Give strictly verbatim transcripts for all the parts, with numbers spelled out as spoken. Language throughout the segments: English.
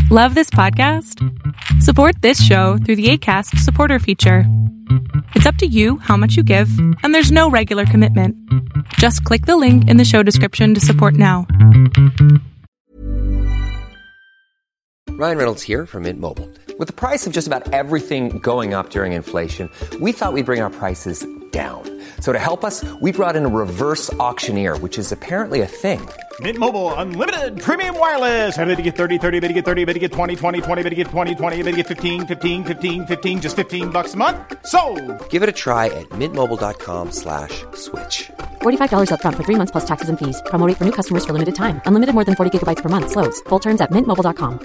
Love this podcast? Support this show through the Acast supporter feature. It's up to you how much you give, and there's no regular commitment. Just click the link in the show description to support now. Ryan Reynolds here from Mint Mobile. With the price of just about everything going up during inflation, we thought we'd bring our prices down. So to help us, we brought in a reverse auctioneer, which is apparently a thing. Mint Mobile Unlimited Premium Wireless. How to get thirty, thirty, how to get thirty, how to get twenty, twenty, twenty, how to get twenty, twenty, how to get fifteen, fifteen, fifteen, fifteen, just fifteen bucks a month? Sold! Give it a try at mintmobile.com slash switch. forty-five dollars up front for three months plus taxes and fees. Promo rate for new customers for limited time. Unlimited more than forty gigabytes per month. Slows full terms at mint mobile dot com.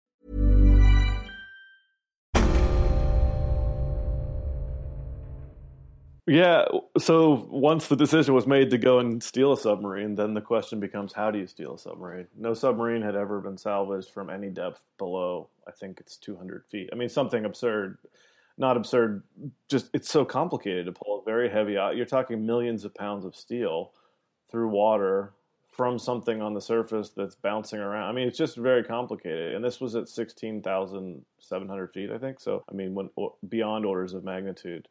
Yeah, so once the decision was made to go and steal a submarine, then the question becomes, how do you steal a submarine? No submarine had ever been salvaged from any depth below, I think it's two hundred feet. I mean, something absurd, not absurd, just it's so complicated to pull a very heavy, you're talking millions of pounds of steel through water from something on the surface that's bouncing around. I mean, it's just very complicated. And this was at sixteen thousand seven hundred feet, I think. So, I mean, when, beyond orders of magnitude.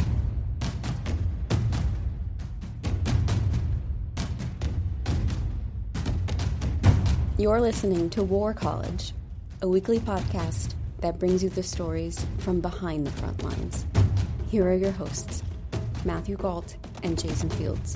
You're listening to War College, a weekly podcast that brings you the stories from behind the front lines. Here are your hosts, Matthew Gault and Jason Fields.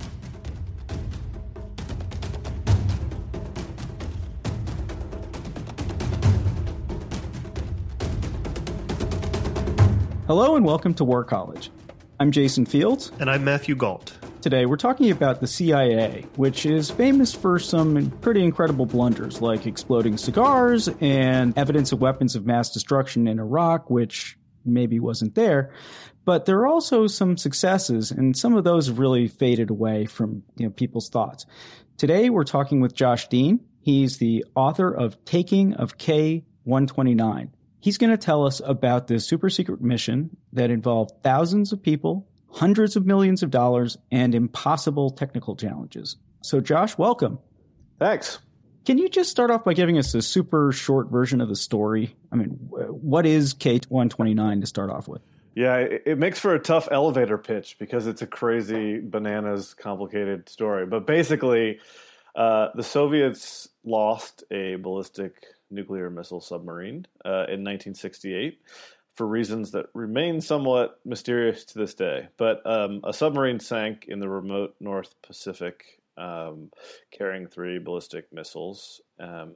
Hello and welcome to War College. I'm Jason Fields. And I'm Matthew Gault. Today we're talking about the C I A, which is famous for some pretty incredible blunders like exploding cigars and evidence of weapons of mass destruction in Iraq, which maybe wasn't there. But there are also some successes, and some of those have really faded away from, you know, people's thoughts. Today we're talking with Josh Dean. He's the author of Taking of K one twenty-nine. He's going to tell us about this super secret mission that involved thousands of people, hundreds of millions of dollars, and impossible technical challenges. So, Josh, welcome. Thanks. Can you just start off by giving us a super short version of the story? I mean, what is K one twenty-nine to start off with? Yeah, it, it makes for a tough elevator pitch because it's a crazy, bananas, complicated story. But basically, uh, the Soviets lost a ballistic nuclear missile submarine uh, in nineteen sixty-eight. For reasons that remain somewhat mysterious to this day. But um, a submarine sank in the remote North Pacific, um, carrying three ballistic missiles. Um,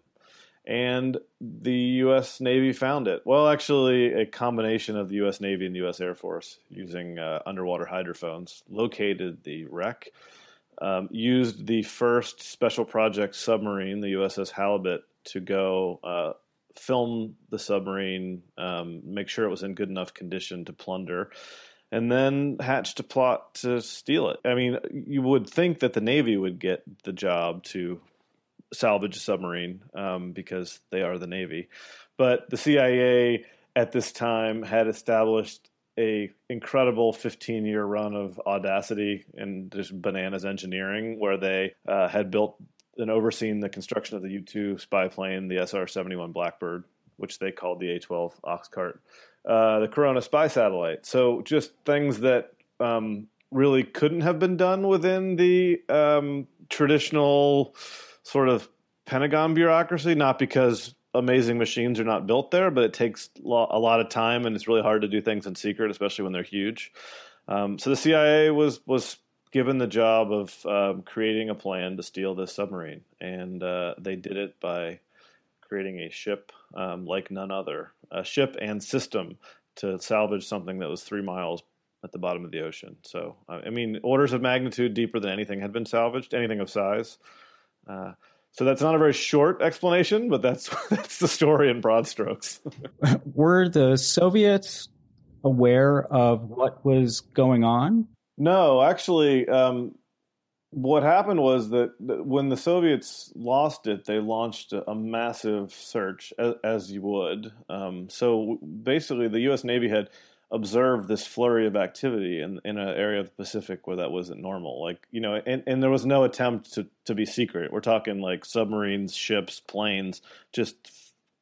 and the U S Navy found it. Well, actually, a combination of the U S Navy and the U S Air Force, using uh, underwater hydrophones, located the wreck, um, used the first special project submarine, the U S S Halibut, to go uh, film the submarine, um, make sure it was in good enough condition to plunder, and then hatched a plot to steal it. I mean, you would think that the Navy would get the job to salvage a submarine um, because they are the Navy. But the C I A at this time had established a incredible fifteen-year run of audacity and just bananas engineering, where they uh, had built and overseen the construction of the U two spy plane, the S R seventy-one Blackbird, which they called the A twelve Oxcart, uh, the Corona spy satellite. So just things that um, really couldn't have been done within the um, traditional sort of Pentagon bureaucracy, not because amazing machines are not built there, but it takes lo- a lot of time, and it's really hard to do things in secret, especially when they're huge. Um, so the C I A was was given the job of um, creating a plan to steal this submarine. And uh, they did it by creating a ship um, like none other, a ship and system to salvage something that was three miles at the bottom of the ocean. So, uh, I mean, orders of magnitude deeper than anything had been salvaged, anything of size. Uh, so that's not a very short explanation, but that's that's the story in broad strokes. Were the Soviets aware of what was going on? No, actually, um, what happened was that when the Soviets lost it, they launched a, a massive search, as, as you would. Um, so basically, the U S Navy had observed this flurry of activity in, in an area of the Pacific where that wasn't normal. Like, you know, and, and there was no attempt to, to be secret. We're talking like submarines, ships, planes, just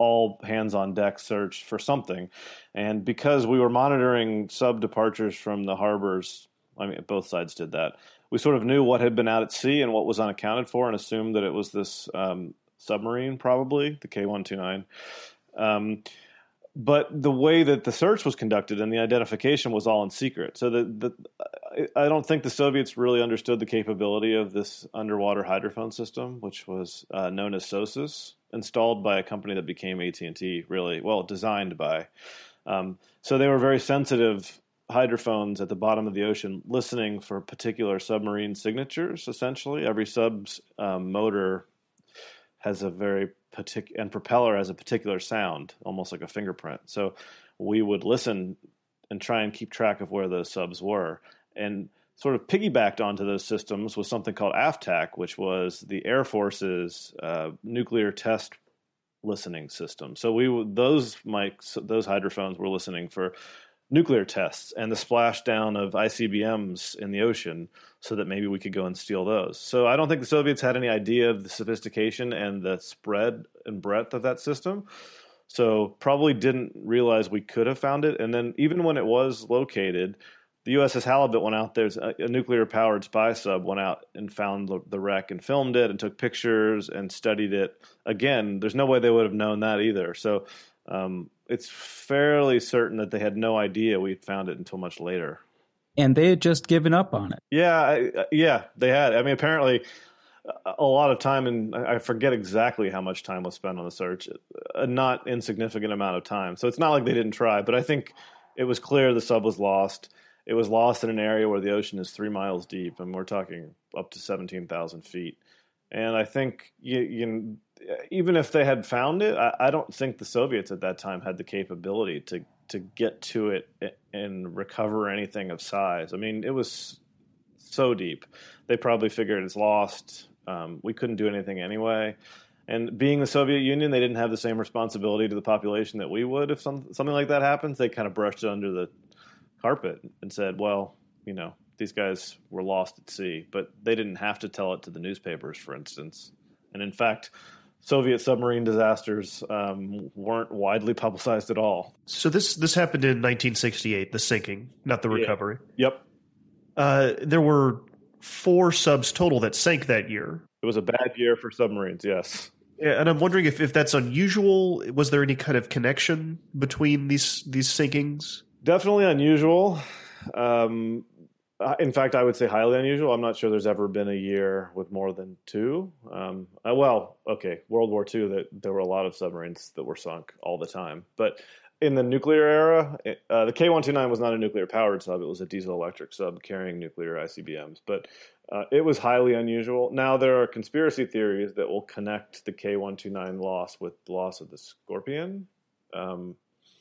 all hands on deck search for something. And because we were monitoring sub departures from the harbors, I mean, both sides did that. We sort of knew what had been out at sea and what was unaccounted for, and assumed that it was this um, submarine, probably the K one twenty-nine. Um, but the way that the search was conducted and the identification was all in secret. So the, the, I don't think the Soviets really understood the capability of this underwater hydrophone system, which was uh, known as SOSUS, installed by a company that became A T and T, really, well, designed by. Um, so they were very sensitive hydrophones at the bottom of the ocean, listening for particular submarine signatures, essentially. Every sub's um, motor has a very particular, and propeller has a particular sound, almost like a fingerprint. So we would listen and try and keep track of where those subs were. And sort of piggybacked onto those systems was something called AFTAC, which was the Air Force's uh, nuclear test listening system. So we those mics, those hydrophones were listening for nuclear tests and the splashdown of I C B Ms in the ocean, so that maybe we could go and steal those. So I don't think the Soviets had any idea of the sophistication and the spread and breadth of that system. So probably didn't realize we could have found it. And then even when it was located, the U S S Halibut went out there, a, a nuclear-powered spy sub went out and found the, the wreck and filmed it and took pictures and studied it. Again, there's no way they would have known that either. So um, it's fairly certain that they had no idea we'd found it until much later. And they had just given up on it. Yeah, I, yeah, they had. I mean, apparently a lot of time, and I forget exactly how much time was spent on the search, a not insignificant amount of time. So it's not like they didn't try, but I think it was clear the sub was lost. It was lost in an area where the ocean is three miles deep, and we're talking up to seventeen thousand feet. And I think you, you, even if they had found it, I, I don't think the Soviets at that time had the capability to to get to it and recover anything of size. I mean, it was so deep. They probably figured it's lost. Um, we couldn't do anything anyway. And being the Soviet Union, they didn't have the same responsibility to the population that we would. If some, something like that happens, they kind of brushed it under the carpet and said, well, you know, these guys were lost at sea. But they didn't have to tell it to the newspapers, for instance. And in fact, Soviet submarine disasters um, weren't widely publicized at all. So this this happened in nineteen sixty-eight, the sinking, not the recovery. Yeah. Yep. Uh, there were four subs total that sank that year. It was a bad year for submarines, yes. Yeah, and I'm wondering if, if that's unusual. Was there any kind of connection between these these sinkings? Definitely unusual. Um, in fact, I would say highly unusual. I'm not sure there's ever been a year with more than two. Um, uh, well, okay, World War Two, that there were a lot of submarines that were sunk all the time. But in the nuclear era, it, uh, the K one twenty-nine was not a nuclear-powered sub. It was a diesel-electric sub carrying nuclear I C B Ms. But uh, it was highly unusual. Now, there are conspiracy theories that will connect the K one twenty-nine loss with the loss of the Scorpion. Um,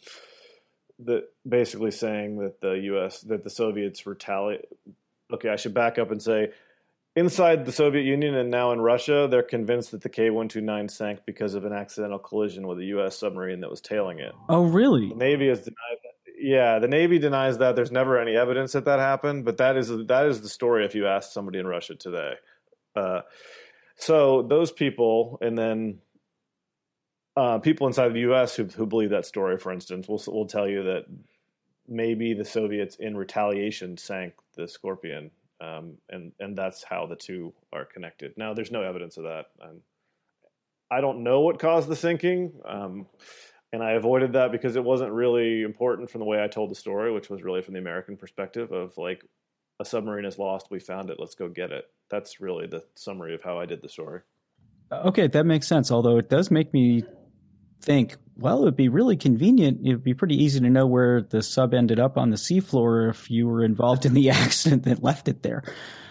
that basically saying that the U S that the Soviets retaliate. Okay, I should back up and say, inside the Soviet Union and now in Russia, they're convinced that the K one twenty-nine sank because of an accidental collision with a U S submarine that was tailing it. Oh, really? The Navy has denied that. Yeah, the Navy denies that. There's never any evidence that that happened, but that is that is the story if you ask somebody in Russia today. Uh, so those people, and then Uh, people inside the U S who, who believe that story, for instance, will will tell you that maybe the Soviets, in retaliation, sank the Scorpion, um, and and that's how the two are connected. Now, there's no evidence of that. Um, I don't know what caused the sinking, um, and I avoided that because it wasn't really important from the way I told the story, which was really from the American perspective of like, a submarine is lost, we found it, let's go get it. That's really the summary of how I did the story. Okay, that makes sense. Although it does make me think, well, it would be really convenient. It would be pretty easy to know where the sub ended up on the seafloor if you were involved in the accident that left it there.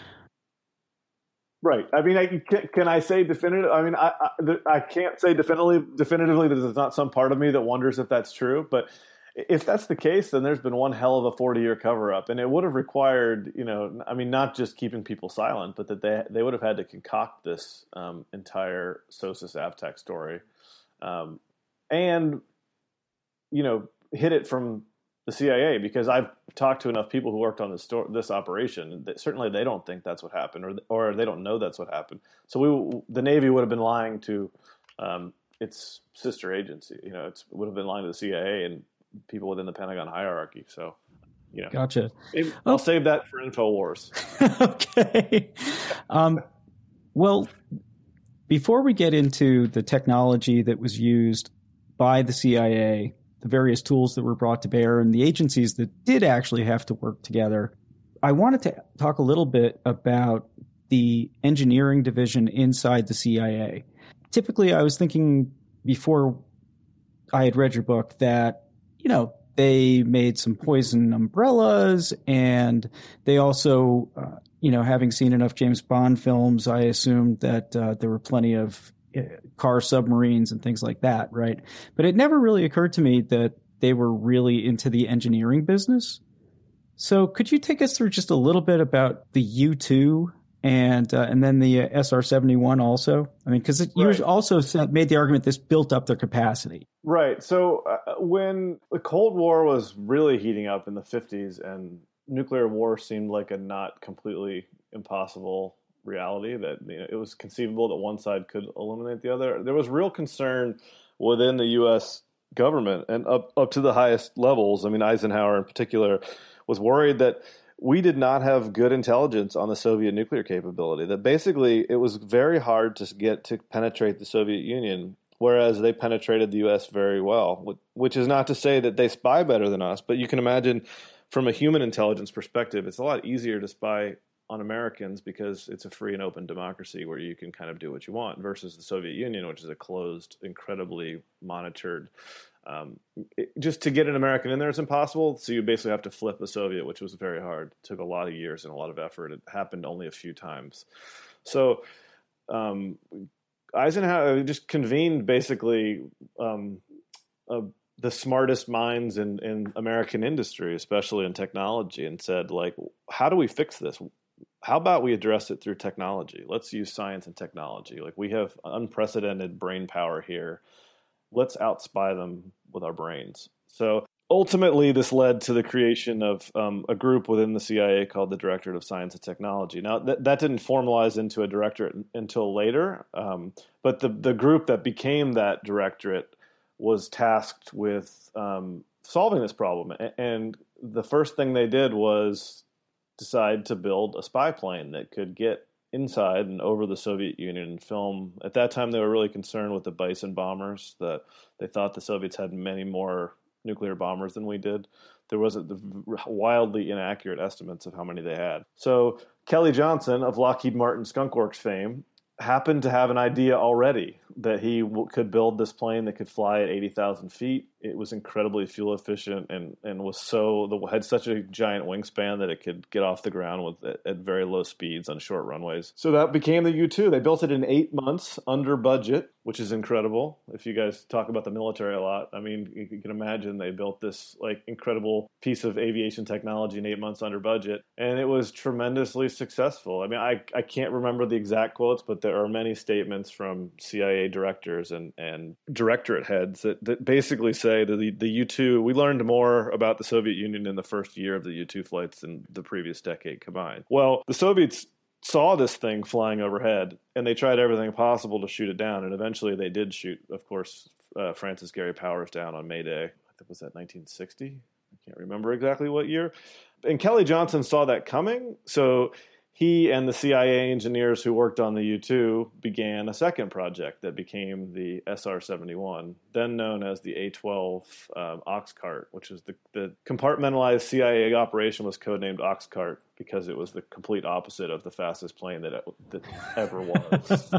Right. I mean, I, can, can I say definitive? I mean, I, I I can't say definitively definitively that there's not some part of me that wonders if that's true. But if that's the case, then there's been one hell of a forty-year cover-up, and it would have required, you know, I mean, not just keeping people silent, but that they they would have had to concoct this um, entire SOSUS AFTAC story. Um, And, you know, hid it from the C I A, because I've talked to enough people who worked on this store, this operation. That certainly, they don't think that's what happened, or or they don't know that's what happened. So we, the Navy would have been lying to um, its sister agency. You know, it's, it would have been lying to the C I A and people within the Pentagon hierarchy. So, you know, gotcha. Maybe I'll oh. save that for InfoWars. Okay. Um, well, before we get into the technology that was used by the C I A, the various tools that were brought to bear, and the agencies that did actually have to work together, I wanted to talk a little bit about the engineering division inside the C I A. Typically, I was thinking before I had read your book that, you know, they made some poison umbrellas, and they also, uh, you know, having seen enough James Bond films, I assumed that uh, there were plenty of uh, car submarines and things like that, right? But it never really occurred to me that they were really into the engineering business. So could you take us through just a little bit about the U two and uh, and then the uh, S R seventy-one also? I mean, because you right. also said, made the argument this built up their capacity. Right. So uh, when the Cold War was really heating up in the fifties and nuclear war seemed like a not completely impossible reality, that, you know, it was conceivable that one side could eliminate the other, there was real concern within the U S government and up, up to the highest levels. I mean, Eisenhower in particular was worried that we did not have good intelligence on the Soviet nuclear capability, that basically it was very hard to get to penetrate the Soviet Union, whereas they penetrated the U S very well, which is not to say that they spy better than us, but you can imagine from a human intelligence perspective, it's a lot easier to spy on Americans because it's a free and open democracy where you can kind of do what you want, versus the Soviet Union, which is a closed, incredibly monitored. Um, it, just to get an American in there is impossible, so you basically have to flip the Soviet, which was very hard. It took a lot of years and a lot of effort. It happened only a few times. So um, Eisenhower just convened basically um, a the smartest minds in, in American industry, especially in technology, and said, like, how do we fix this? How about we address it through technology? Let's use science and technology. Like, we have unprecedented brain power here. Let's outspy them with our brains. So ultimately, this led to the creation of um, a group within the C I A called the Directorate of Science and Technology. Now, th- that didn't formalize into a directorate until later, um, but the, the group that became that directorate was tasked with um, solving this problem. And the first thing they did was decide to build a spy plane that could get inside and over the Soviet Union and film. At that time, they were really concerned with the Bison bombers, that they thought the Soviets had many more nuclear bombers than we did. There was a, the wildly inaccurate estimates of how many they had. So Kelly Johnson of Lockheed Martin Skunk Works fame happened to have an idea already that he w- could build this plane that could fly at eighty thousand feet. It was incredibly fuel efficient and, and was so the, had such a giant wingspan that it could get off the ground with at, at very low speeds on short runways. So that became the U two. They built it in eight months under budget, which is incredible. If you guys talk about the military a lot, I mean, you, you can imagine they built this like incredible piece of aviation technology in eight months under budget, and it was tremendously successful. I mean, I, I can't remember the exact quotes, but there are many statements from C I A directors and, and directorate heads that, that basically say that the, the U two, we learned more about the Soviet Union in the first year of the U two flights than the previous decade combined. Well, the Soviets saw this thing flying overhead, and they tried everything possible to shoot it down, and eventually they did shoot, of course, uh, Francis Gary Powers down on May Day. I think was that nineteen sixty? I can't remember exactly what year. And Kelly Johnson saw that coming, so he and the C I A engineers who worked on the U two began a second project that became the S R seventy-one, then known as the A twelve um, Oxcart, which is the, the compartmentalized C I A operation was codenamed Oxcart because it was the complete opposite of the fastest plane that, it, that ever was.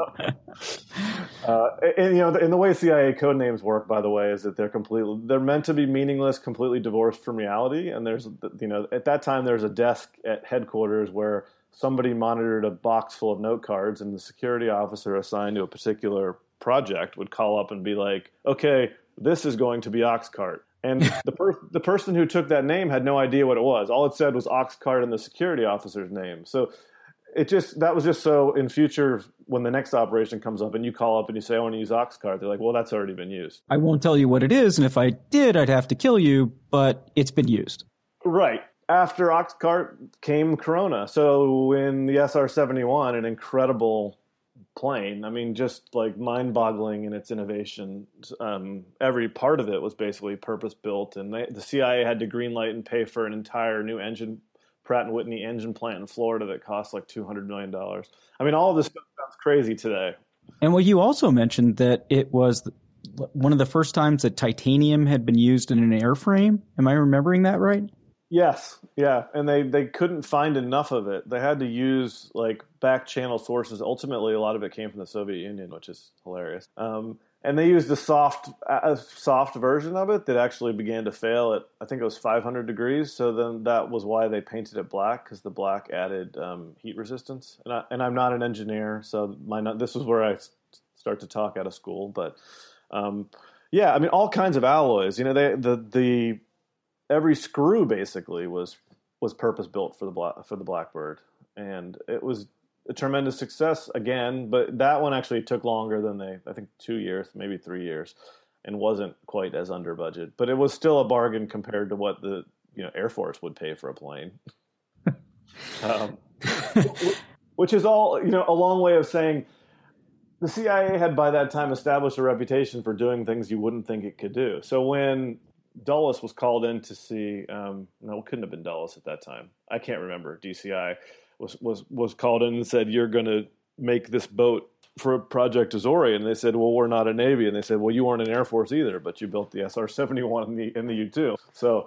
uh, and, you know, in the way C I A code names work, by the way, is that they're completely, they're meant to be meaningless, completely divorced from reality. And there's, you know, at that time, there's a desk at headquarters where somebody monitored a box full of note cards, and the security officer assigned to a particular project would call up and be like, okay, this is going to be Oxcart. And the, per- the person who took that name had no idea what it was. All it said was Oxcart and the security officer's name. So it just, that was just so in future, when the next operation comes up and you call up and you say, I want to use Oxcart, they're like, well, that's already been used. I won't tell you what it is, and if I did, I'd have to kill you, but it's been used. Right. After Oxcart came Corona. So in the S R seventy-one, an incredible plane. I mean, just like mind-boggling in its innovation. Um, every part of it was basically purpose-built, and they, the C I A had to greenlight and pay for an entire new engine, Pratt and Whitney engine plant in Florida that cost like two hundred million dollars. I mean, all of this stuff sounds crazy today. And well, you also mentioned that it was one of the first times that titanium had been used in an airframe. Am I remembering that right? Yes, yeah, and they, they couldn't find enough of it. They had to use like back channel sources. Ultimately, a lot of it came from the Soviet Union, which is hilarious. Um, and they used a soft a soft version of it that actually began to fail at, I think it was five hundred degrees. So then that was why they painted it black, because the black added um, heat resistance. And, I, and I'm not an engineer, so my not, this is where I start to talk out of school. But um, yeah, I mean, all kinds of alloys. You know, they the the every screw basically was was purpose built for the Black, for the Blackbird, and it was a tremendous success again. But that one actually took longer than they, I think, two years, maybe three years, and wasn't quite as under budget. But it was still a bargain compared to what the you know Air Force would pay for a plane. um, which is all you know a long way of saying the C I A had by that time established a reputation for doing things you wouldn't think it could do. So when Dulles was called in to see, um, no, it couldn't have been Dulles at that time. I can't remember. D C I was, was, was called in and said, you're going to make this boat for Project Azori. And they said, well, we're not a Navy. And they said, well, you weren't an Air Force either, but you built the S R seventy-one and the, and the U two. So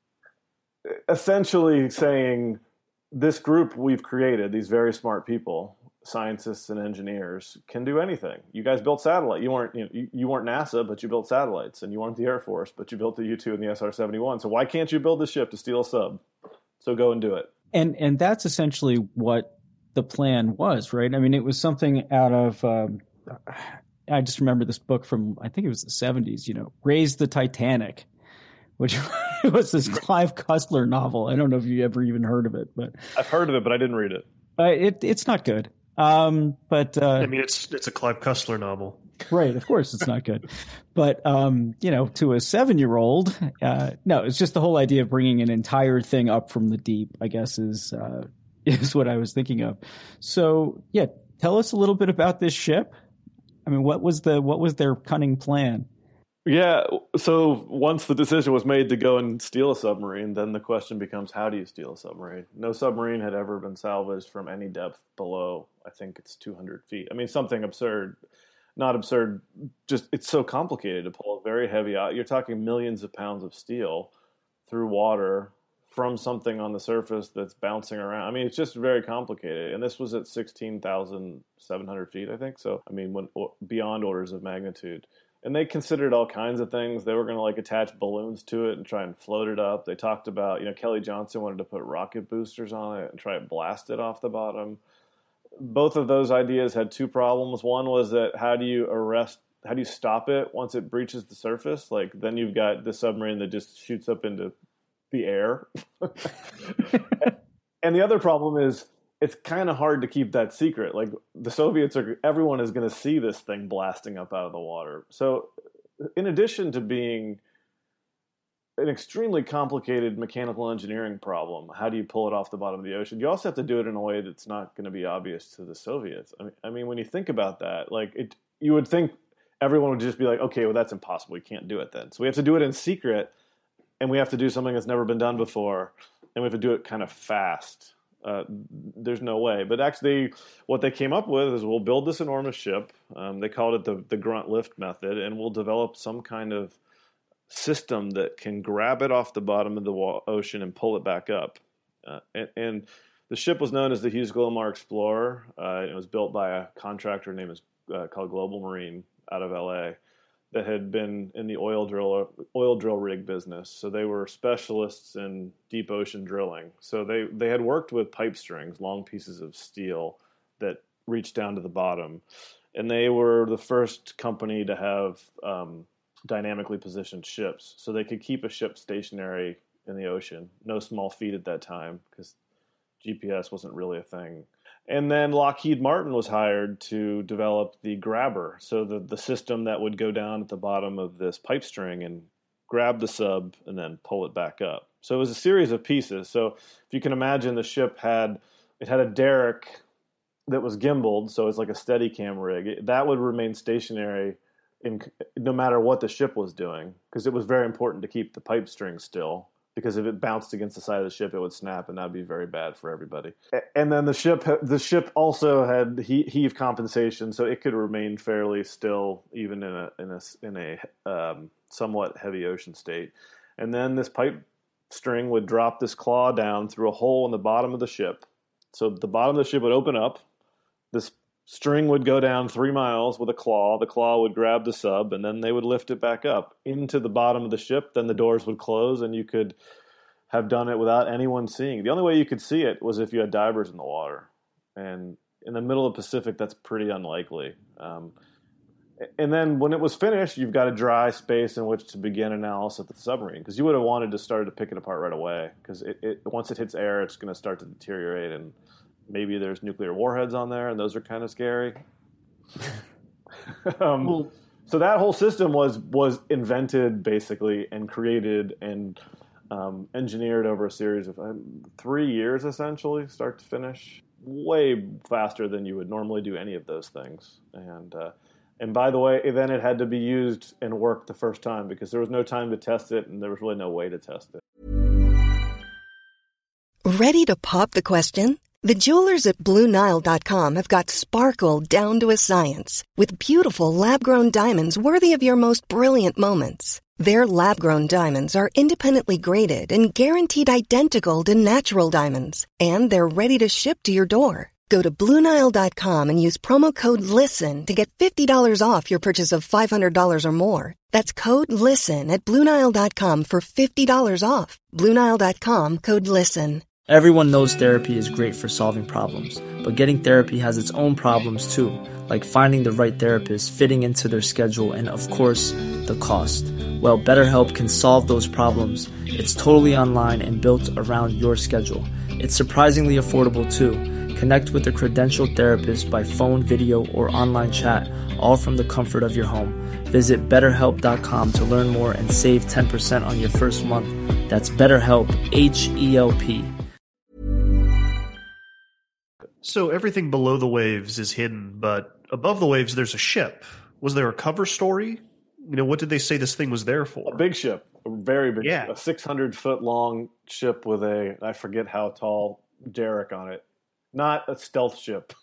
essentially saying this group we've created, these very smart people, scientists and engineers, can do anything. You guys built satellite. You weren't you, know, you, you weren't NASA, but you built satellites, and you weren't the Air Force, but you built the U two and the S R seventy-one. So why can't you build the ship to steal a sub? So go and do it. And and that's essentially what the plan was, right? I mean, it was something out of um, I just remember this book from I think it was the seventies. You know, Raise the Titanic, which was this Clive Cussler novel. I don't know if you ever even heard of it, but I've heard of it, but I didn't read it. Uh, it it's not good. Um, but, uh, I mean, it's, it's a Clive Cussler novel. Right. Of course it's not good, but, um, you know, to a seven year old, uh, no, it's just the whole idea of bringing an entire thing up from the deep, I guess is, uh, is what I was thinking of. So yeah, tell us a little bit about this ship. I mean, what was the, what was their cunning plan? Yeah. So once the decision was made to go and steal a submarine, then the question becomes, how do you steal a submarine? No submarine had ever been salvaged from any depth below, I think it's two hundred feet. I mean, something absurd, not absurd, just it's so complicated to pull a very heavy out. You're talking millions of pounds of steel through water from something on the surface that's bouncing around. I mean, it's just very complicated. And this was at sixteen thousand seven hundred feet, I think. So, I mean, when beyond orders of magnitude. And they considered all kinds of things. They were going to like attach balloons to it and try and float it up. They talked about, you know, Kelly Johnson wanted to put rocket boosters on it and try and blast it off the bottom. Both of those ideas had two problems. One was that how do you arrest, how do you stop it once it breaches the surface? Like then you've got the submarine that just shoots up into the air. And the other problem is, it's kind of hard to keep that secret. Like the Soviets are, everyone is going to see this thing blasting up out of the water. So in addition to being an extremely complicated mechanical engineering problem, how do you pull it off the bottom of the ocean? You also have to do it in a way that's not going to be obvious to the Soviets. I mean, I mean, when you think about that, like it, you would think everyone would just be like, okay, well, that's impossible. We can't do it then. So we have to do it in secret, and we have to do something that's never been done before, and we have to do it kind of fast. Uh, there's no way. But actually, what they came up with is we'll build this enormous ship. Um, they called it the, the grunt lift method, and we'll develop some kind of system that can grab it off the bottom of the wa- ocean and pull it back up. Uh, and, and the ship was known as the Hughes Glomar Explorer. Uh, it was built by a contractor named uh, called Global Marine out of L A that had been in the oil drill oil drill rig business. So they were specialists in deep ocean drilling. So they, they had worked with pipe strings, long pieces of steel that reached down to the bottom. And they were the first company to have um, dynamically positioned ships. So they could keep a ship stationary in the ocean. No small feat at that time because G P S wasn't really a thing. And then Lockheed Martin was hired to develop the grabber, so the, the system that would go down at the bottom of this pipe string and grab the sub and then pull it back up. So it was a series of pieces. So if you can imagine, the ship had it had a derrick that was gimbaled, so it's like a Steadicam rig. That would remain stationary in no matter what the ship was doing, because it was very important to keep the pipe string still. Because if it bounced against the side of the ship, it would snap, and that'd be very bad for everybody. And then the ship, the ship also had heave compensation, so it could remain fairly still, even in a in a in a um, somewhat heavy ocean state. And then this pipe string would drop this claw down through a hole in the bottom of the ship. So the bottom of the ship would open up. This string would go down three miles with a claw. The claw would grab the sub, and then they would lift it back up into the bottom of the ship. Then the doors would close, and you could have done it without anyone seeing. The only way you could see it was if you had divers in the water. And in the middle of the Pacific, that's pretty unlikely. Um, and then when it was finished, you've got a dry space in which to begin analysis of the submarine, because you would have wanted to start to pick it apart right away, because it, it, once it hits air, it's going to start to deteriorate, and maybe there's nuclear warheads on there, and those are kind of scary. um, well, so that whole system was was invented, basically, and created and um, engineered over a series of um, three years, essentially, start to finish. Way faster than you would normally do any of those things. And uh, and by the way, then it had to be used and worked the first time, because there was no time to test it, and there was really no way to test it. Ready to pop the question? The jewelers at Blue Nile dot com have got sparkle down to a science with beautiful lab-grown diamonds worthy of your most brilliant moments. Their lab-grown diamonds are independently graded and guaranteed identical to natural diamonds, and they're ready to ship to your door. Go to Blue Nile dot com and use promo code LISTEN to get fifty dollars off your purchase of five hundred dollars or more. That's code LISTEN at Blue Nile dot com for fifty dollars off. Blue Nile dot com, code LISTEN. Everyone knows therapy is great for solving problems, but getting therapy has its own problems too, like finding the right therapist, fitting into their schedule, and of course, the cost. Well, BetterHelp can solve those problems. It's totally online and built around your schedule. It's surprisingly affordable too. Connect with a credentialed therapist by phone, video, or online chat, all from the comfort of your home. Visit better help dot com to learn more and save ten percent on your first month. That's BetterHelp, H E L P. So everything below the waves is hidden, but above the waves there's a ship. Was there a cover story? You know, what did they say this thing was there for? A big ship, a very big yeah. ship, a six hundred foot long ship with a, I forget how tall, derrick on it. Not a stealth ship,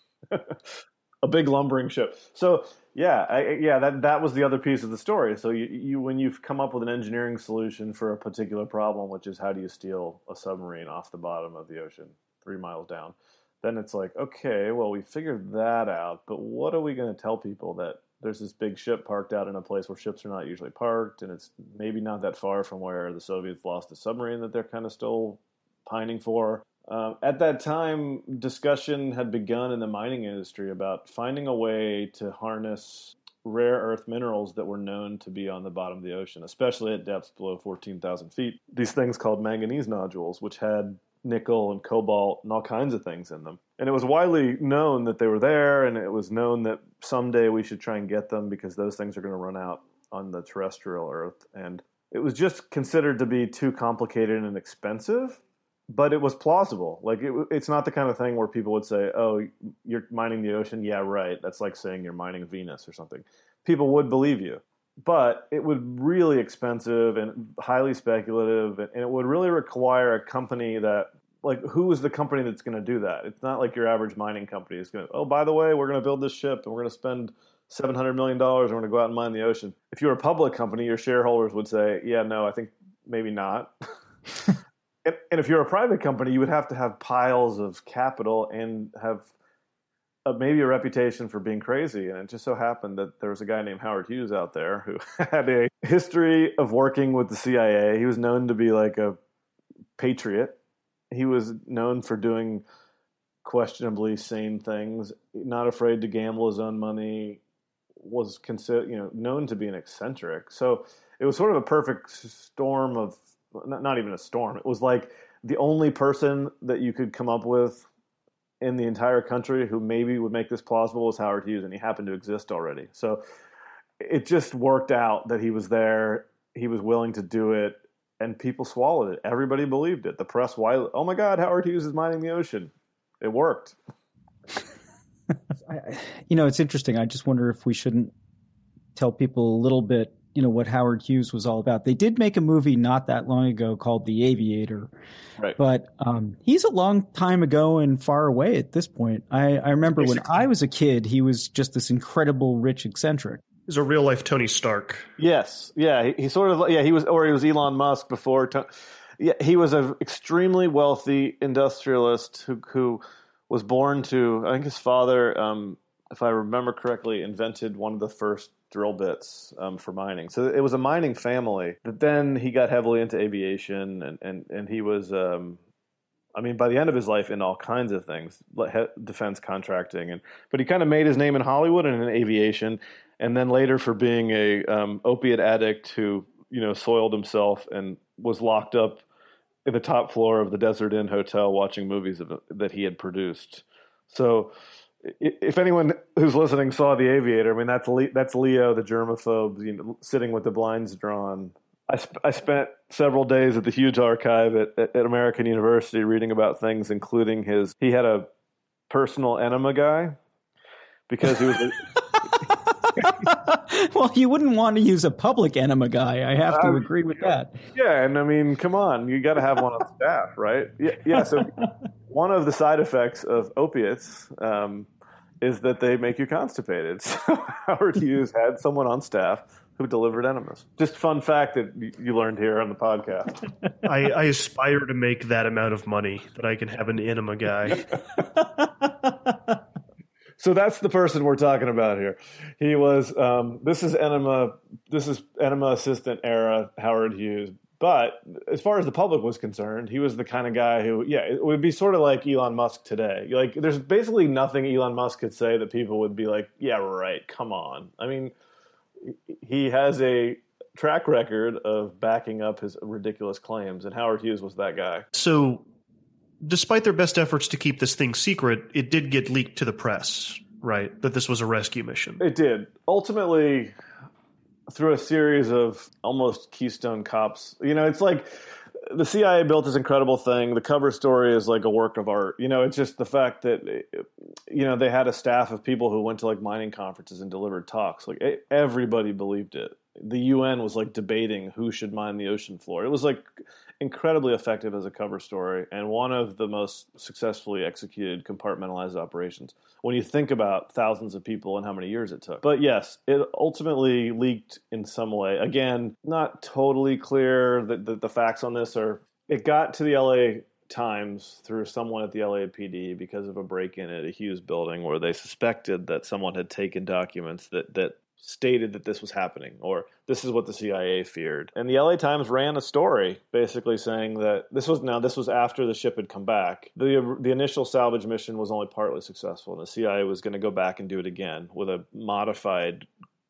a big lumbering ship. So yeah, I, yeah, that that was the other piece of the story. So you, you when you've come up with an engineering solution for a particular problem, which is how do you steal a submarine off the bottom of the ocean three miles down, then it's like, okay, well, we figured that out, but what are we going to tell people? That there's this big ship parked out in a place where ships are not usually parked, and it's maybe not that far from where the Soviets lost a submarine that they're kind of still pining for. Um, at that time, discussion had begun in the mining industry about finding a way to harness rare earth minerals that were known to be on the bottom of the ocean, especially at depths below fourteen thousand feet. These things called manganese nodules, which had nickel and cobalt and all kinds of things in them. And it was widely known that they were there, and it was known that someday we should try and get them because those things are going to run out on the terrestrial Earth. And it was just considered to be too complicated and expensive, but it was plausible. Like, it, it's not the kind of thing where people would say, oh, you're mining the ocean? Yeah, right. That's like saying you're mining Venus or something. People would believe you. But it would be really expensive and highly speculative, and it would really require a company that, like, who is the company that's going to do that? It's not like your average mining company is going to, oh, by the way, we're going to build this ship, and we're going to spend seven hundred million dollars, and we're going to go out and mine the ocean. If you're a public company, your shareholders would say, yeah, no, I think maybe not. and, and if you're a private company, you would have to have piles of capital and have Uh, maybe a reputation for being crazy. And it just so happened that there was a guy named Howard Hughes out there who had a history of working with the C I A. He was known to be like a patriot. He was known for doing questionably sane things, not afraid to gamble his own money, was consider, you know, known to be an eccentric. So it was sort of a perfect storm of, not, not even a storm. It was like the only person that you could come up with in the entire country who maybe would make this plausible was Howard Hughes, and he happened to exist already. So it just worked out that he was there, he was willing to do it, and people swallowed it. Everybody believed it. The press, why, oh my God, Howard Hughes is mining the ocean. It worked. I, you know, it's interesting. I just wonder if we shouldn't tell people a little bit, you know, what Howard Hughes was all about. They did make a movie not that long ago called The Aviator, right? But um, he's a long time ago and far away at this point. I, I remember when I was a kid, he was just this incredible rich eccentric. He's a real life Tony Stark. Yes, yeah, he, he sort of yeah he was or he was Elon Musk before. To, yeah, he was an extremely wealthy industrialist who who was born to, I think his father, um, if I remember correctly, invented one of the first drill bits um, for mining. So it was a mining family. But then he got heavily into aviation, and and and he was, um, I mean, by the end of his life, in all kinds of things, defense contracting, and but he kind of made his name in Hollywood and in aviation, and then later for being a um, opiate addict who, you know, soiled himself and was locked up in the top floor of the Desert Inn Hotel watching movies of, that he had produced. So if anyone who's listening saw The Aviator, I mean, that's Le- that's Leo, the germaphobe, you know, sitting with the blinds drawn. I, sp- I spent several days at the huge archive at, at, at American University reading about things, including his, he had a personal enema guy because he was a, well, you wouldn't want to use a public enema guy. I have to uh, agree with that. Yeah, and I mean, come on, you got to have one on staff, right? Yeah, yeah. So one of the side effects of opiates um, is that they make you constipated. So Howard Hughes had someone on staff who delivered enemas. Just fun fact that you learned here on the podcast. I, I aspire to make that amount of money that I can have an enema guy. So that's the person we're talking about here. He was, um, this is enema, this is enema assistant era Howard Hughes. But as far as the public was concerned, he was the kind of guy who, yeah, it would be sort of like Elon Musk today. Like, there's basically nothing Elon Musk could say that people would be like, yeah, right, come on. I mean, he has a track record of backing up his ridiculous claims, and Howard Hughes was that guy. So despite their best efforts to keep this thing secret, it did get leaked to the press, right? That this was a rescue mission. It did. Ultimately, through a series of almost Keystone Cops, you know, it's like the C I A built this incredible thing. The cover story is like a work of art. You know, it's just the fact that, you know, they had a staff of people who went to like mining conferences and delivered talks. Like everybody believed it. The U N was like debating who should mine the ocean floor. It was like incredibly effective as a cover story and one of the most successfully executed compartmentalized operations when you think about thousands of people and how many years it took. But yes, it ultimately leaked in some way. Again, not totally clear that the, the facts on this are, it got to the L A Times through someone at the L A P D because of a break-in at a Hughes building where they suspected that someone had taken documents that, that stated that this was happening, or this is what the C I A feared. And the L A Times ran a story basically saying that this was, now this was after the ship had come back. The the initial salvage mission was only partly successful, and the C I A was going to go back and do it again with a modified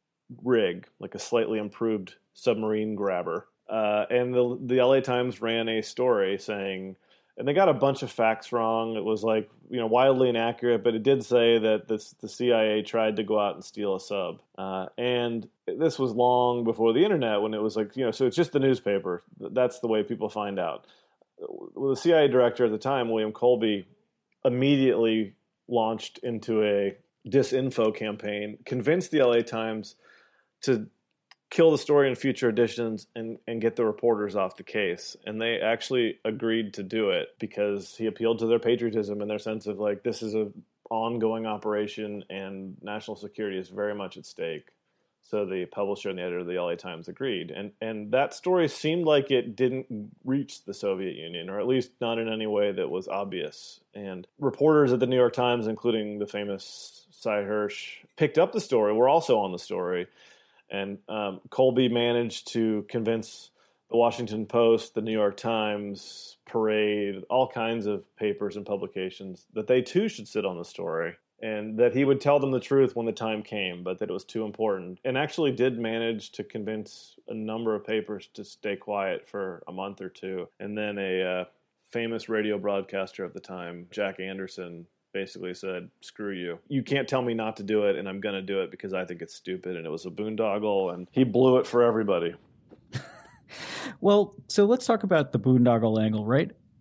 rig, like a slightly improved submarine grabber. Uh, and the the L A Times ran a story saying, and they got a bunch of facts wrong. It was like, you know, wildly inaccurate, but it did say that this, the C I A tried to go out and steal a sub. Uh, and this was long before the internet when it was like, you know, so it's just the newspaper. That's the way people find out. Well, the C I A director at the time, William Colby, immediately launched into a disinfo campaign, convinced the L A Times to kill the story in future editions and, and get the reporters off the case. And they actually agreed to do it because he appealed to their patriotism and their sense of like, this is an ongoing operation and national security is very much at stake. So the publisher and the editor of the L A Times agreed. And and that story seemed like it didn't reach the Soviet Union, or at least not in any way that was obvious. And reporters at the New York Times, including the famous Cy Hirsch, picked up the story, were also on the story. And um, Colby managed to convince the Washington Post, the New York Times, Parade, all kinds of papers and publications that they too should sit on the story and that he would tell them the truth when the time came, but that it was too important. And actually did manage to convince a number of papers to stay quiet for a month or two. And then a uh, famous radio broadcaster of the time, Jack Anderson, basically said, screw you. You can't tell me not to do it, and I'm going to do it because I think it's stupid, and it was a boondoggle, and he blew it for everybody. Well, so let's talk about the boondoggle angle, right?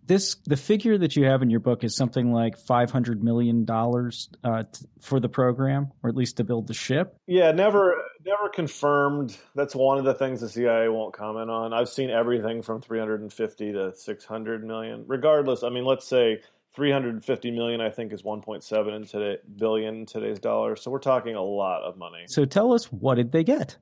This the figure that you have in your book is something like five hundred million dollars uh, t- for the program, or at least to build the ship. Yeah, never never confirmed. That's one of the things the C I A won't comment on. I've seen everything from three hundred fifty to six hundred million. Regardless, I mean, let's say three hundred fifty million, I think, is one point seven in today, billion in today's dollars. So we're talking a lot of money. So tell us, what did they get?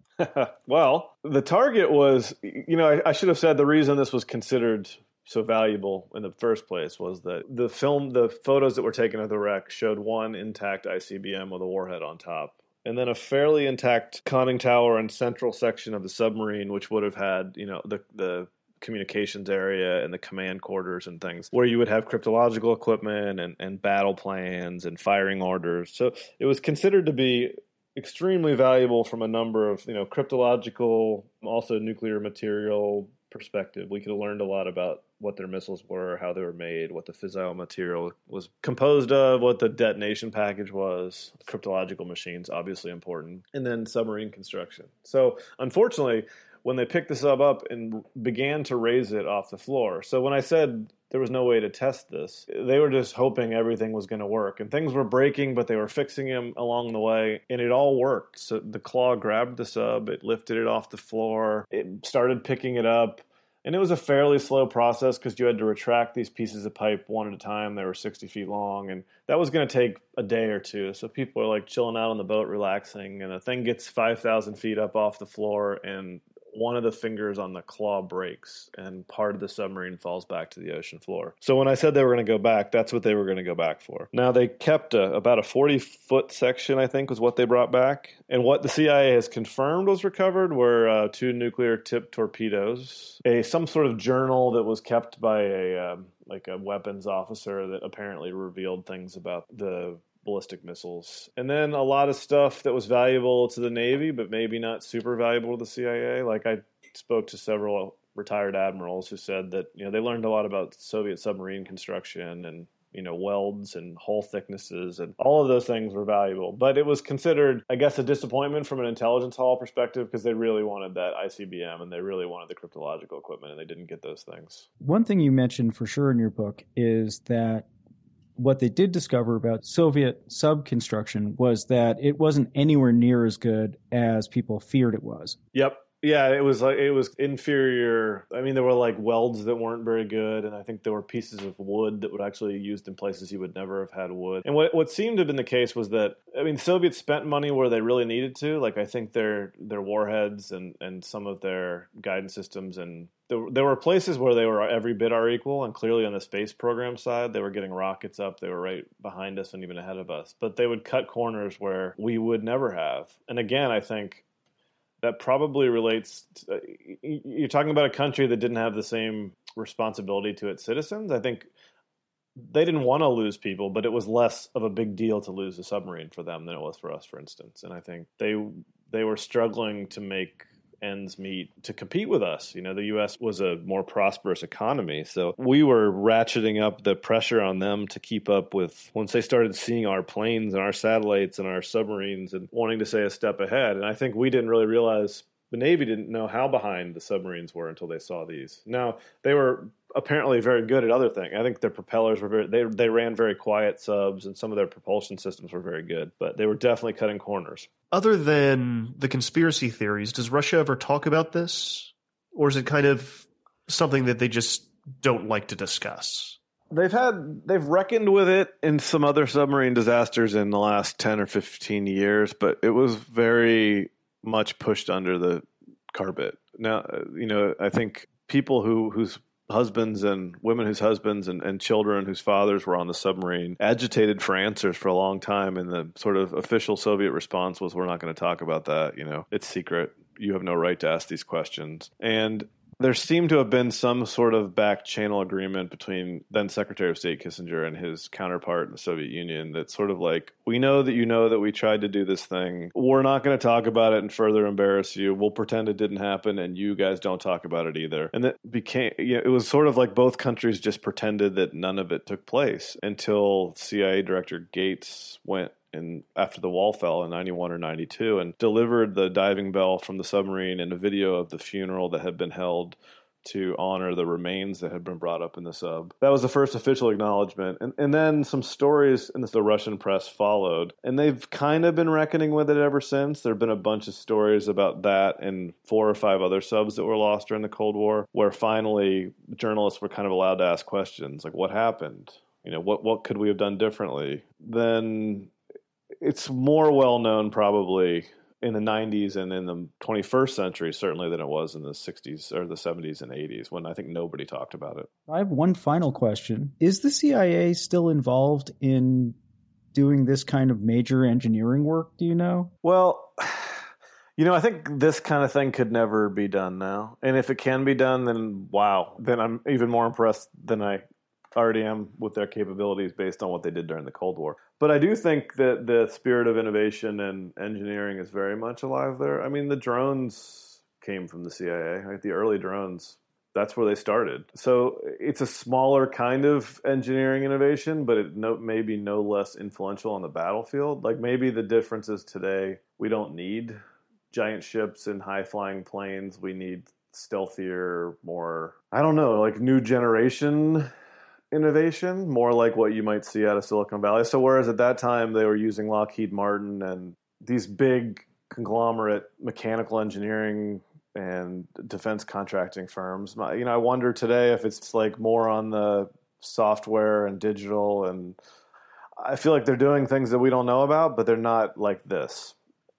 Well, the target was, you know, I, I should have said the reason this was considered so valuable in the first place was that the film, the photos that were taken of the wreck showed one intact I C B M with a warhead on top, and then a fairly intact conning tower and central section of the submarine, which would have had, you know, the the communications area and the command quarters and things where you would have cryptological equipment and, and battle plans and firing orders. So it was considered to be extremely valuable from a number of, you know, cryptological, also nuclear material perspective. We could have learned a lot about what their missiles were, how they were made, what the fissile material was composed of, what the detonation package was. Cryptological machines, obviously important. And then submarine construction. So unfortunately, when they picked the sub up and began to raise it off the floor. So when I said there was no way to test this, they were just hoping everything was going to work. And things were breaking, but they were fixing them along the way, and it all worked. So the claw grabbed the sub, it lifted it off the floor, it started picking it up. And it was a fairly slow process because you had to retract these pieces of pipe one at a time. They were sixty feet long, and that was going to take a day or two. So people are like chilling out on the boat, relaxing, and the thing gets five thousand feet up off the floor, and one of the fingers on the claw breaks and part of the submarine falls back to the ocean floor. So when I said they were going to go back, that's what they were going to go back for. Now, they kept a, about a forty-foot section, I think, was what they brought back. And what the C I A has confirmed was recovered were uh, two nuclear-tipped torpedoes, a some sort of journal that was kept by a um, like a weapons officer that apparently revealed things about the ballistic missiles, and then a lot of stuff that was valuable to the Navy, but maybe not super valuable to the C I A. Like, I spoke to several retired admirals who said that, you know, they learned a lot about Soviet submarine construction and, you know, welds and hull thicknesses, and all of those things were valuable. But it was considered, I guess, a disappointment from an intelligence hall perspective because they really wanted that I C B M and they really wanted the cryptological equipment, and they didn't get those things. One thing you mentioned for sure in your book is that what they did discover about Soviet sub construction was that it wasn't anywhere near as good as people feared it was. Yep. Yeah, it was like it was inferior. I mean, there were like welds that weren't very good, and I think there were pieces of wood that would actually be used in places you would never have had wood. And what what seemed to have been the case was that, I mean, the Soviets spent money where they really needed to. Like, I think their their warheads and, and some of their guidance systems, and there, there were places where they were every bit our equal, and clearly on the space program side, they were getting rockets up. They were right behind us and even ahead of us. But they would cut corners where we would never have. And again, I think that probably relates to, you're talking about a country that didn't have the same responsibility to its citizens. I think they didn't want to lose people, but it was less of a big deal to lose a submarine for them than it was for us, for instance. And I think they they were struggling to make ends meet to compete with us. You know, the U S was a more prosperous economy, so we were ratcheting up the pressure on them to keep up with, once they started seeing our planes and our satellites and our submarines and wanting to stay a step ahead. And I think we didn't really realize, the Navy didn't know how behind the submarines were until they saw these. Now, they were apparently very good at other things. I think their propellers were very, they they ran very quiet subs, and some of their propulsion systems were very good, but they were definitely cutting corners. Other than the conspiracy theories, does Russia ever talk about this? Or is it kind of something that they just don't like to discuss? They've had, they've reckoned with it in some other submarine disasters in the last ten or fifteen years, but it was very much pushed under the carpet. Now, you know, I think people who whose husbands and women whose husbands and, and children whose fathers were on the submarine agitated for answers for a long time, and the sort of official Soviet response was, we're not going to talk about that. You know, it's secret. You have no right to ask these questions. And there seemed to have been some sort of back channel agreement between then Secretary of State Kissinger and his counterpart in the Soviet Union that sort of like, we know that you know that we tried to do this thing. We're not going to talk about it and further embarrass you. We'll pretend it didn't happen, and you guys don't talk about it either. And that became, you know, it was sort of like both countries just pretended that none of it took place until C I A Director Gates went in after the wall fell in ninety-one or ninety-two and delivered the diving bell from the submarine and a video of the funeral that had been held to honor the remains that had been brought up in the sub. That was the first official acknowledgement. And, and then some stories in the Russian press followed. And they've kind of been reckoning with it ever since. There have been a bunch of stories about that and four or five other subs that were lost during the Cold War, where finally journalists were kind of allowed to ask questions like, what happened? You know, what, what could we have done differently? Then it's more well known probably in the nineties and in the twenty-first century, certainly, than it was in the sixties or the seventies and eighties, when I think nobody talked about it. I have one final question. Is the C I A still involved in doing this kind of major engineering work? Do you know? Well, you know, I think this kind of thing could never be done now. And if it can be done, then wow, then I'm even more impressed than I already am with their capabilities based on what they did during the Cold War. But I do think that the spirit of innovation and engineering is very much alive there. I mean, the drones came from the C I A, right? The early drones, that's where they started. So it's a smaller kind of engineering innovation, but it no, maybe no less influential on the battlefield. Like maybe the difference is today we don't need giant ships and high-flying planes. We need stealthier, more, I don't know, like new generation innovation, more like what you might see out of Silicon Valley. So whereas at that time they were using Lockheed Martin and these big conglomerate mechanical engineering and defense contracting firms, you know, I wonder today if it's like more on the software and digital, and I feel like they're doing things that we don't know about, but they're not like this.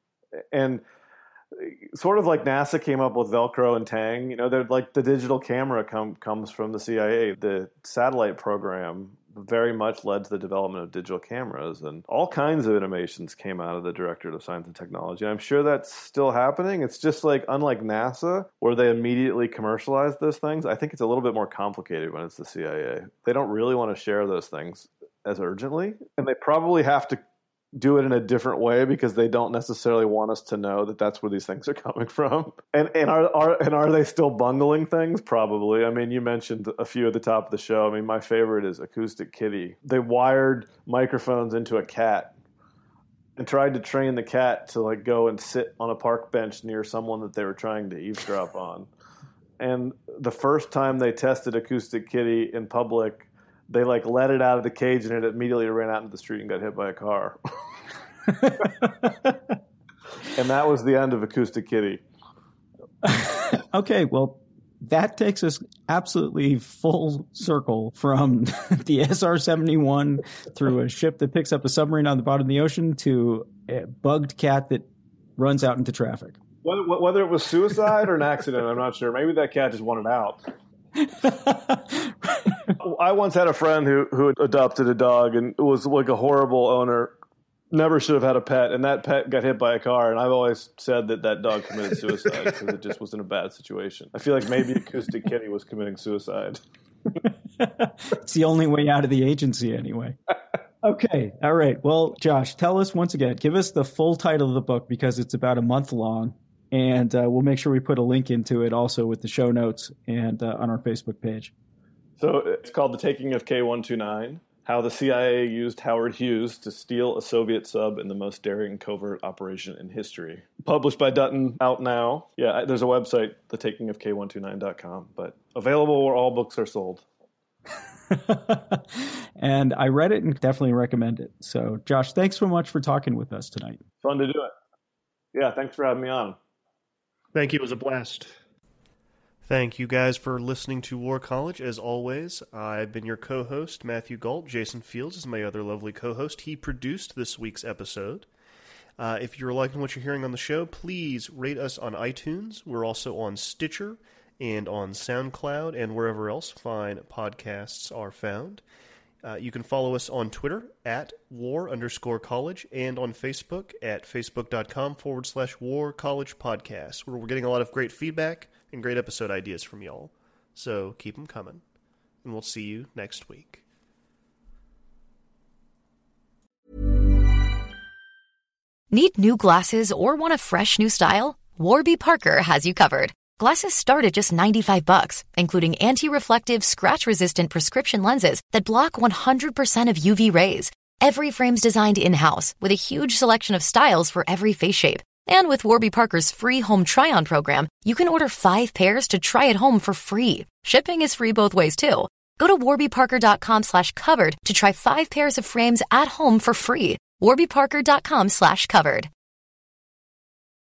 And sort of like NASA came up with Velcro and Tang, you know, they're like the digital camera com- comes from the C I A. The satellite program very much led to the development of digital cameras, and all kinds of innovations came out of the Directorate of Science and Technology. I'm sure that's still happening. It's just like, unlike NASA, where they immediately commercialize those things, I think it's a little bit more complicated when it's the C I A. They don't really want to share those things as urgently, and they probably have to do it in a different way because they don't necessarily want us to know that that's where these things are coming from. And and are, are and are they still bungling things? Probably. I mean, you mentioned a few at the top of the show. I mean, my favorite is Acoustic Kitty. They wired microphones into a cat and tried to train the cat to like go and sit on a park bench near someone that they were trying to eavesdrop on. And the first time they tested Acoustic Kitty in public, they like let it out of the cage and it immediately ran out into the street and got hit by a car. And that was the end of Acoustic Kitty. Okay, well, that takes us absolutely full circle from the S R seventy-one through a ship that picks up a submarine on the bottom of the ocean to a bugged cat that runs out into traffic. Whether, whether it was suicide or an accident, I'm not sure. Maybe that cat just wanted out. I once had a friend who, who adopted a dog and was like a horrible owner, never should have had a pet, and that pet got hit by a car, and I've always said that that dog committed suicide because it just was in a bad situation. I feel like maybe Acoustic Kitty was committing suicide. It's the only way out of the agency anyway. Okay, all right. Well, Josh, tell us once again, give us the full title of the book because it's about a month long, and uh, we'll make sure we put a link into it also with the show notes and uh, on our Facebook page. So it's called The Taking of K one twenty-nine, How the C I A Used Howard Hughes to Steal a Soviet Sub in the Most Daring Covert Operation in History. Published by Dutton, out now. Yeah, there's a website, the taking of K one twenty-nine dot com, but available where all books are sold. And I read it and definitely recommend it. So, Josh, thanks so much for talking with us tonight. Fun to do it. Yeah, thanks for having me on. Thank you. It was a blast. Thank you guys for listening to War College. As always, I've been your co-host, Matthew Gault. Jason Fields is my other lovely co-host. He produced this week's episode. Uh, if you're liking what you're hearing on the show, please rate us on iTunes. We're also on Stitcher and on SoundCloud and wherever else fine podcasts are found. Uh, you can follow us on Twitter at war underscore college and on Facebook at facebook.com forward slash war college podcast, where we're getting a lot of great feedback and great episode ideas from y'all. So keep them coming, and we'll see you next week. Need new glasses or want a fresh new style? Warby Parker has you covered. Glasses start at just ninety-five bucks, including anti-reflective, scratch-resistant prescription lenses that block one hundred percent of U V rays. Every frame's designed in-house with a huge selection of styles for every face shape. And with Warby Parker's free home try-on program, you can order five pairs to try at home for free. Shipping is free both ways, too. Go to warbyparker.com slash covered to try five pairs of frames at home for free. warbyparker.com slash covered.